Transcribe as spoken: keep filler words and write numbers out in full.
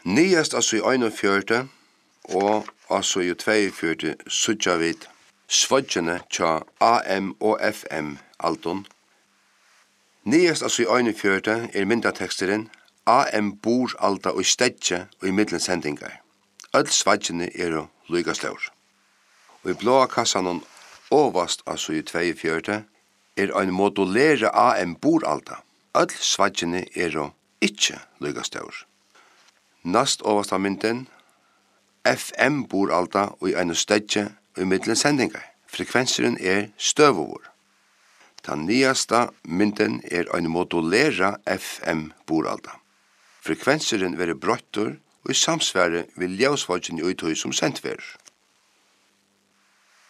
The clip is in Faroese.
Nyast altså i einogfjørte og altså i tveiogfjørte sutja vid svadjene tja A M og F M Alton. Nyast altså i einogfjørte er myndateksteren A M bor alta og stedje og i middelsendingar. Öll svadjene er lyga stor. Og i blåa kassanon overast altså i tveiogfjørte er ein modulere A M bor alta. Öll svadjene er ikkje lyga stor. Nast overast av mynden F M bor alta og i ein stedje og i middelsendingar. Frekvenseren er støvovor. Den nyasta mynden er ein modulera F M bor alta. Frekvenseren vere brøttur og i samsvære vil ljøsvalgen i uthøy som sendt verer.